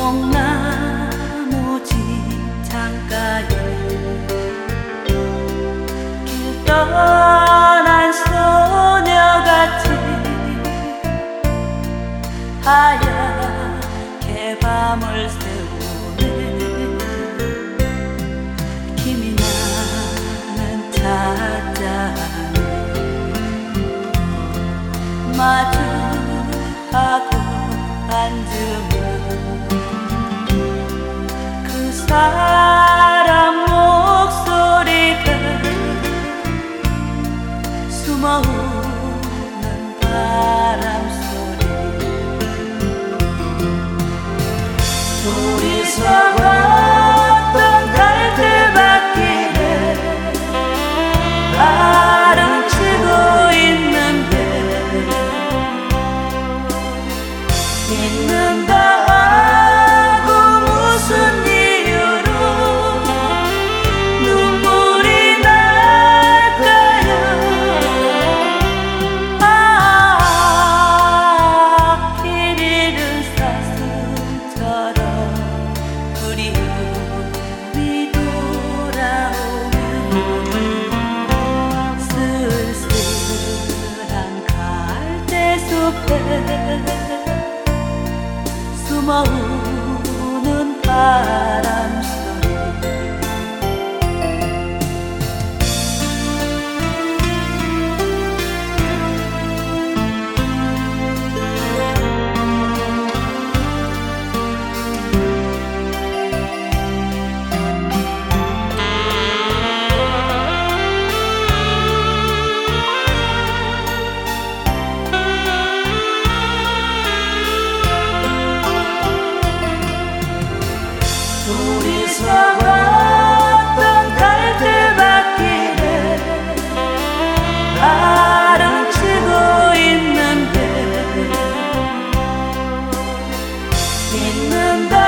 뽕나무 지창가에 길 떠난 소녀같이 하얗게 밤을 새우네. 김이 나는 찻잔에 마주하고 앉으면 그 사람 목소리가 숨어오는 바람소리. 둘이서 걷던 갈대밭길에 바람 치고 있는데 믿는다 하고 무슨 이유로 눈물이 날까요? 길 잃은 사슴처럼 그리움이 돌아오면 쓸쓸한 갈대숲에 숨어오는 바람소리. 둘이서 걷던 갈대밭길에 바람 치고 있는데 믿는다